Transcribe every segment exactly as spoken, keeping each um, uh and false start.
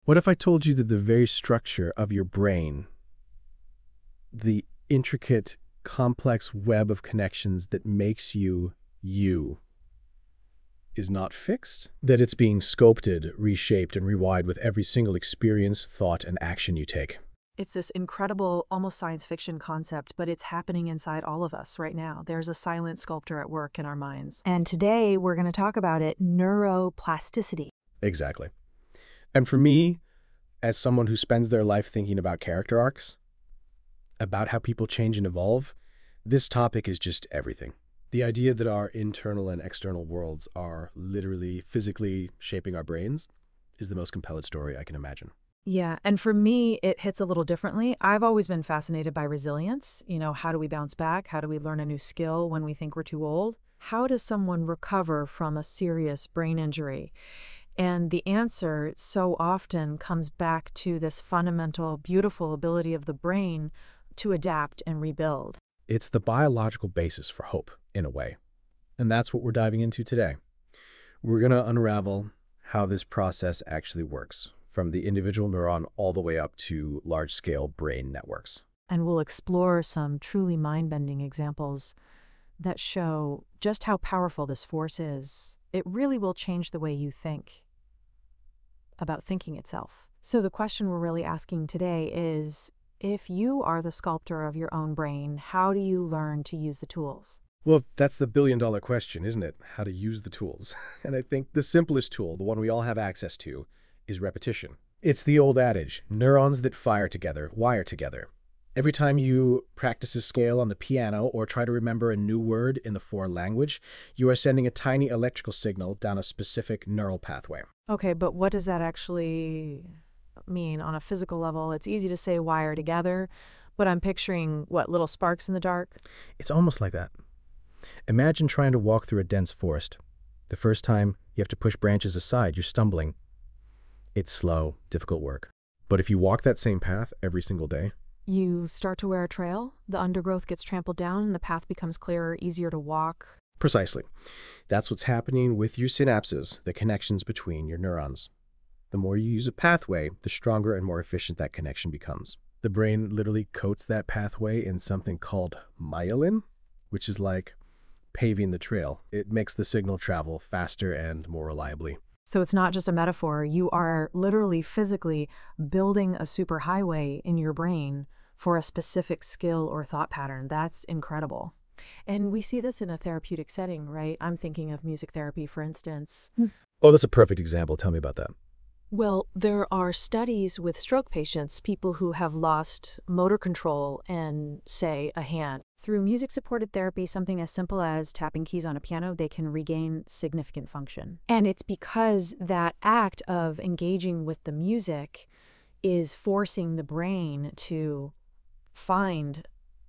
What if I told you that the very structure of your brain, the intricate, complex web of connections that makes you you, is not fixed? That it's being sculpted, reshaped, and rewired with every single experience, thought, and action you take? It's this incredible, almost science fiction concept, but it's happening inside all of us right now. There's a silent sculptor at work in our minds. And today we're going to talk about it, neuroplasticity. Exactly. And for me, as someone who spends their life thinking about character arcs, about how people change and evolve, this topic is just everything. The idea that our internal and external worlds are literally, physically shaping our brains is the most compelling story I can imagine. Yeah, and for me, it hits a little differently. I've always been fascinated by resilience. You know, how do we bounce back? How do we learn a new skill when we think we're too old? How does someone recover from a serious brain injury? And the answer so often comes back to this fundamental, beautiful ability of the brain to adapt and rebuild. It's the biological basis for hope, in a way. And that's what we're diving into today. We're going to unravel how this process actually works, from the individual neuron all the way up to large-scale brain networks. And we'll explore some truly mind-bending examples that show just how powerful this force is. It really will change the way you think about thinking itself. So the question we're really asking today is, if you are the sculptor of your own brain, how do you learn to use the tools? Well, that's the billion-dollar question, isn't it? How to use the tools. And I think the simplest tool, the one we all have access to, is repetition. It's the old adage, neurons that fire together, wire together. Every time you practice a scale on the piano or try to remember a new word in the foreign language, you are sending a tiny electrical signal down a specific neural pathway. Okay, but what does that actually mean on a physical level? It's easy to say wire together, but I'm picturing, what, little sparks in the dark? It's almost like that. Imagine trying to walk through a dense forest. The first time, you have to push branches aside, you're stumbling. It's slow, difficult work. But if you walk that same path every single day, You start to wear a trail, the undergrowth gets trampled down, and the path becomes clearer, easier to walk. precisely. That's what's happening with your synapses, the connections between your neurons. The more you use a pathway, the stronger and more efficient that connection becomes. The brain literally coats that pathway in something called myelin, which is like paving the trail. It makes the signal travel faster and more reliably. So it's not just a metaphor. You are literally physically building a superhighway in your brain for a specific skill or thought pattern. That's incredible. And we see this in a therapeutic setting, right? I'm thinking of music therapy, for instance. Oh, that's a perfect example. Tell me about that. Well, there are studies with stroke patients, people who have lost motor control and, say, a hand. Through music-supported therapy, something as simple as tapping keys on a piano, they can regain significant function. And it's because that act of engaging with the music is forcing the brain to find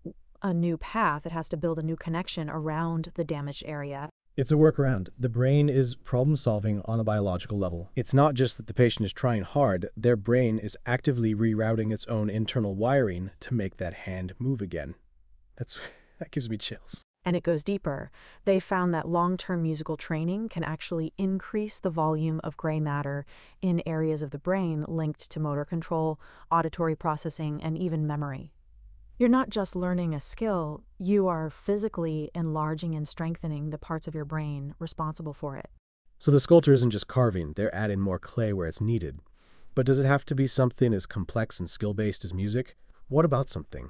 a new path. It has to build a new connection around the damaged area. It's a workaround. The brain is problem-solving on a biological level. It's not just that the patient is trying hard. Their brain is actively rerouting its own internal wiring to make that hand move again. That's, that gives me chills. And it goes deeper. They found that long-term musical training can actually increase the volume of gray matter in areas of the brain linked to motor control, auditory processing, and even memory. You're not just learning a skill, you are physically enlarging and strengthening the parts of your brain responsible for it. So the sculptor isn't just carving, they're adding more clay where it's needed. But does it have to be something as complex and skill-based as music? What about something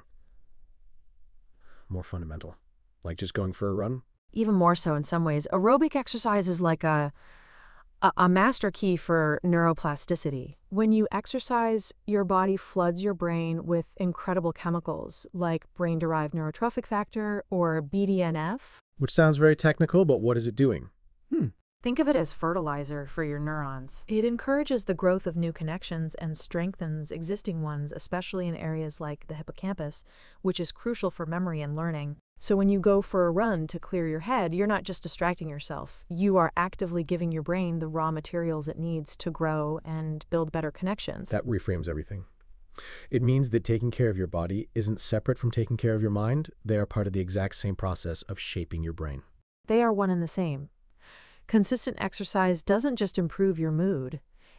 more fundamental, like just going for a run? Even more so in some ways. Aerobic exercise is like a, a, a master key for neuroplasticity. When you exercise, your body floods your brain with incredible chemicals like brain-derived neurotrophic factor or B D N F. Which sounds very technical, but what is it doing? Hmm. Think of it as fertilizer for your neurons. It encourages the growth of new connections and strengthens existing ones, especially in areas like the hippocampus, which is crucial for memory and learning. So when you go for a run to clear your head, you're not just distracting yourself. You are actively giving your brain the raw materials it needs to grow and build better connections. That reframes everything. It means that taking care of your body isn't separate from taking care of your mind. They are part of the exact same process of shaping your brain. They are one and the same. Consistent exercise doesn't just improve your mood,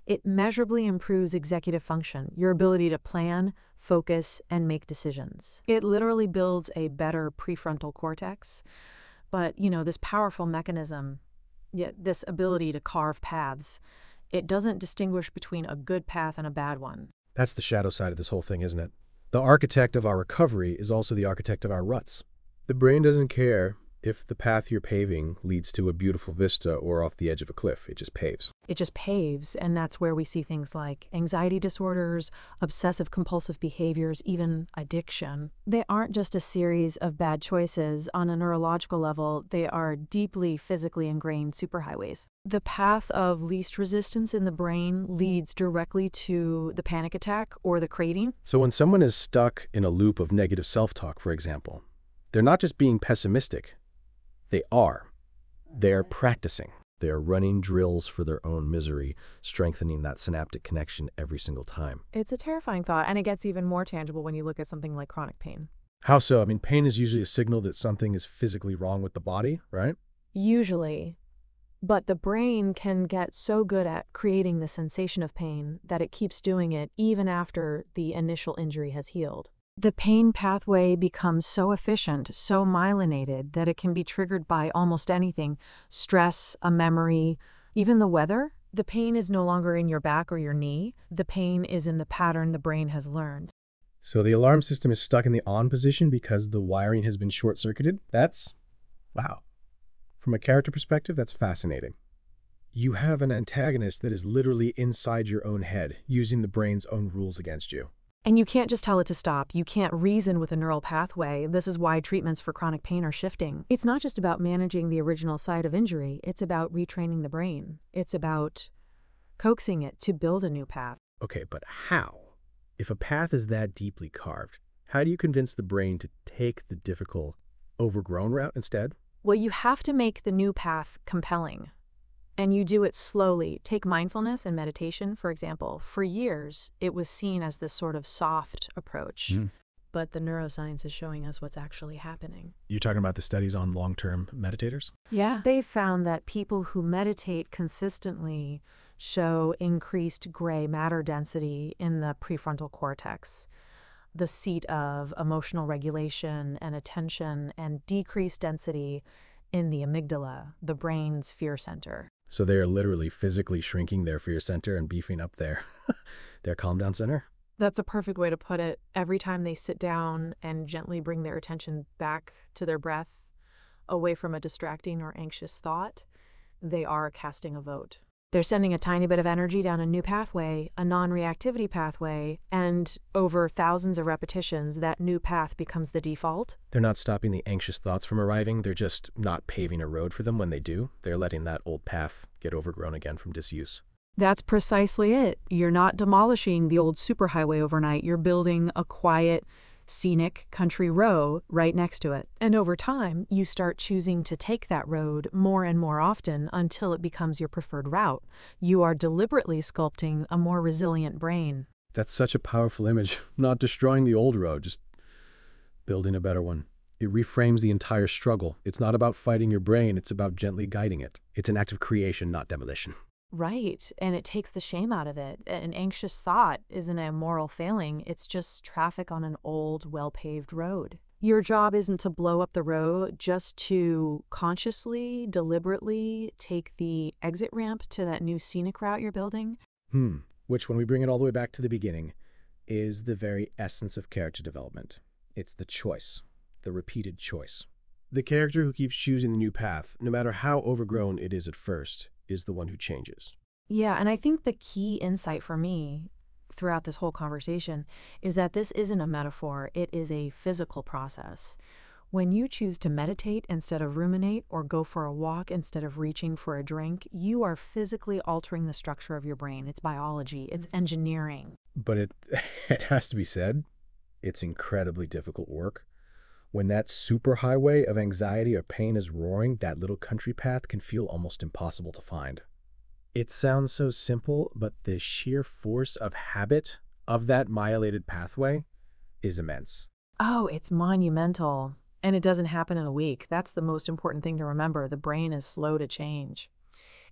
It measurably improves executive function, your ability to plan, focus, and make decisions. It literally builds a better prefrontal cortex. But, you know, this powerful mechanism, yet this ability to carve paths, it doesn't distinguish between a good path and a bad one. That's the shadow side of this whole thing, isn't it? The architect of our recovery is also the architect of our ruts. The brain doesn't care if the path you're paving leads to a beautiful vista or off the edge of a cliff. It just paves. It just paves, and that's where we see things like anxiety disorders, obsessive-compulsive behaviors, even addiction. They aren't just a series of bad choices. On a neurological level, they are deeply physically ingrained superhighways. The path of least resistance in the brain leads directly to the panic attack or the craving. So when someone is stuck in a loop of negative self-talk, for example, they're not just being pessimistic. They are. They're practicing. They are running drills for their own misery, strengthening that synaptic connection every single time. It's a terrifying thought, and it gets even more tangible when you look at something like chronic pain. How so? I mean, pain is usually a signal that something is physically wrong with the body, right? Usually. But the brain can get so good at creating the sensation of pain that it keeps doing it even after the initial injury has healed. The pain pathway becomes so efficient, so myelinated, that it can be triggered by almost anything: stress, a memory, even the weather. The pain is no longer in your back or your knee. The pain is in the pattern the brain has learned. So the alarm system is stuck in the on position because the wiring has been short-circuited? That's, wow. From a character perspective, that's fascinating. You have an antagonist that is literally inside your own head, using the brain's own rules against you. And you can't just tell it to stop. You can't reason with a neural pathway. This is why treatments for chronic pain are shifting. It's not just about managing the original site of injury. It's about retraining the brain. It's about coaxing it to build a new path. Okay, but how? If a path is that deeply carved, how do you convince the brain to take the difficult, overgrown route instead? Well, you have to make the new path compelling. And you do it slowly. Take mindfulness and meditation, for example. For years, it was seen as this sort of soft approach. Mm. But the neuroscience is showing us what's actually happening. You're talking about the studies on long-term meditators? Yeah. They found that people who meditate consistently show increased gray matter density in the prefrontal cortex, the seat of emotional regulation and attention, and decreased density in the amygdala, the brain's fear center. So they are literally physically shrinking their fear center and beefing up their, their calm down center? That's a perfect way to put it. Every time they sit down and gently bring their attention back to their breath, away from a distracting or anxious thought, they are casting a vote. They're sending a tiny bit of energy down a new pathway, a non-reactivity pathway, and over thousands of repetitions, that new path becomes the default. They're not stopping the anxious thoughts from arriving. They're just not paving a road for them when they do. They're letting that old path get overgrown again from disuse. That's precisely it. You're not demolishing the old superhighway overnight. You're building a quiet, scenic country road right next to it. And over time, you start choosing to take that road more and more often until it becomes your preferred route. You are deliberately sculpting a more resilient brain. That's such a powerful image. Not destroying the old road, just building a better one. It reframes the entire struggle. It's not about fighting your brain, it's about gently guiding it. It's an act of creation, not demolition. Right, and it takes the shame out of it. An anxious thought isn't a moral failing, it's just traffic on an old, well-paved road. Your job isn't to blow up the road, just to consciously, deliberately take the exit ramp to that new scenic route you're building. Hmm, which, when we bring it all the way back to the beginning, is the very essence of character development. It's the choice, the repeated choice. The character who keeps choosing the new path, no matter how overgrown it is at first, is the one who changes. Yeah, and I think the key insight for me throughout this whole conversation is that this isn't a metaphor, it is a physical process. When you choose to meditate instead of ruminate, or go for a walk instead of reaching for a drink, you are physically altering the structure of your brain. It's biology, it's engineering. But it, it has to be said, it's incredibly difficult work. When that superhighway of anxiety or pain is roaring, that little country path can feel almost impossible to find. It sounds so simple, but the sheer force of habit of that myelated pathway is immense. Oh, it's monumental. And it doesn't happen in a week. That's the most important thing to remember. The brain is slow to change.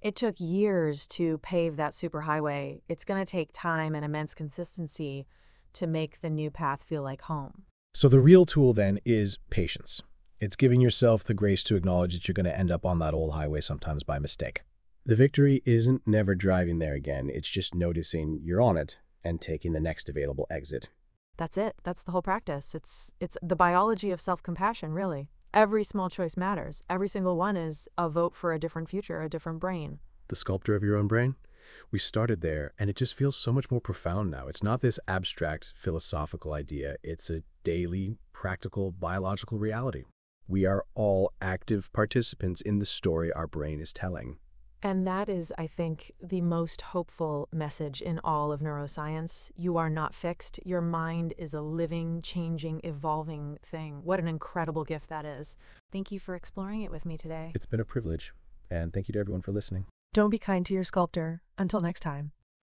It took years to pave that superhighway. It's going to take time and immense consistency to make the new path feel like home. So the real tool then is patience. It's giving yourself the grace to acknowledge that you're going to end up on that old highway sometimes by mistake. The victory isn't never driving there again. It's just noticing you're on it and taking the next available exit. That's it. That's the whole practice. It's it's the biology of self-compassion, really. Every small choice matters. Every single one is a vote for a different future, a different brain. The sculptor of your own brain? We started there, and it just feels so much more profound now. It's not this abstract philosophical idea. It's a daily, practical, biological reality. We are all active participants in the story our brain is telling. And that is, I think, the most hopeful message in all of neuroscience. You are not fixed. Your mind is a living, changing, evolving thing. What an incredible gift that is. Thank you for exploring it with me today. It's been a privilege, and thank you to everyone for listening. Don't be kind to your sculptor. Until next time.